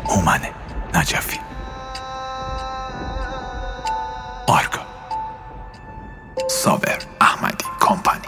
هومن نجفی، آرکا، صابر احمدی کمپانی.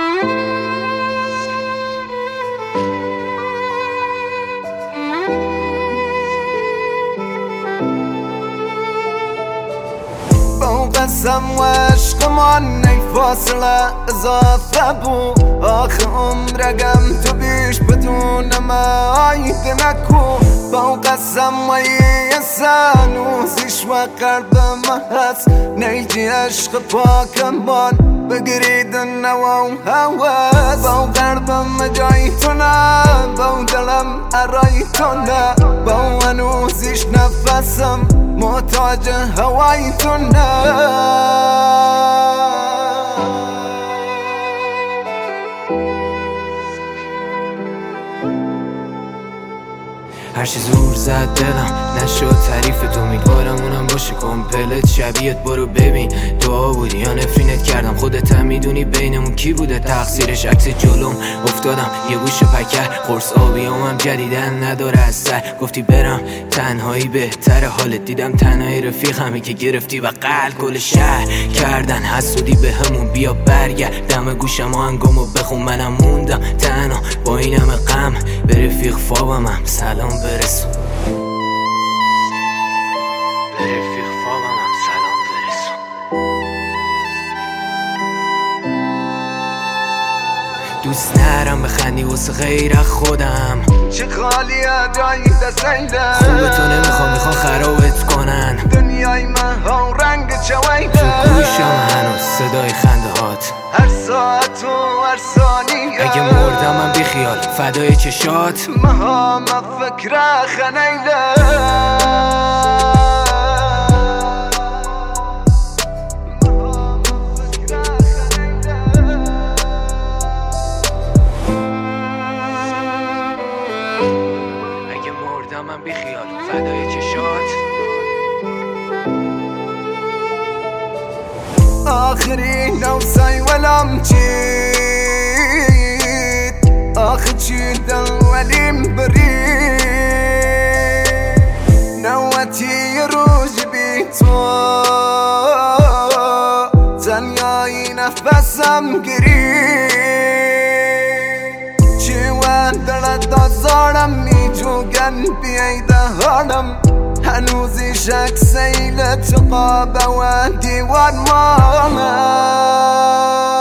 قسم و عشقمان نی فاصله اضافه بو آخه عمرگم تو بیش بدون مایید نکو با قسم و یسانوزیش و قلب محس نیجی عشق پاکمان بگرید نوا و هواز با قلبم جای تو نه با دلم ارای تو نه با هنوزیش نفسم محتاج هوای تو نه هرچی زور زد دلم نشد تعریف تو، امیدوارم اونم باشه کمپلت شبیهت. برو ببین دعا بودی یا نفرینت کردم، خودت هم میدونی بینمون کی بوده تقصیرش. عکس جلوم افتادم یه گوشه پکر، قرص آبیامم جدیدن نداره از سر. گفتی برم تنهایی بهتره، حالت دیدم تنهایی رفیقمی که گرفتی و قلب کل شهر کردن حسودی به همون. بیا برگرد دم گوشم آهنگامو بخون، منم موندم تنها با این همه غم. به رفیق فابم هم سلام برسون، به رفیق فابم هم سلام برسون. دوست نرم بخندی واسه غیر خودم، چه خالیه جایی دستیده خوبه تو نمیخوام خرابت کنن. دنیای من ها رنگ چویده تو گوشم هنوز صدای خنده هات، هر ساعت و هر ثانیه. اگه مردم من بیخیال فدای چشات، مهام فکر خنیده من بیخیال فدای چشات. آخری نوسای ولم چید آخر چید ولیم برید نوتی روز بی تو تنیای نفسم گرید چیوان دلت دازارم میجوگن بیایده هارم هنوزی شک سیلت قابه و دیوان ماما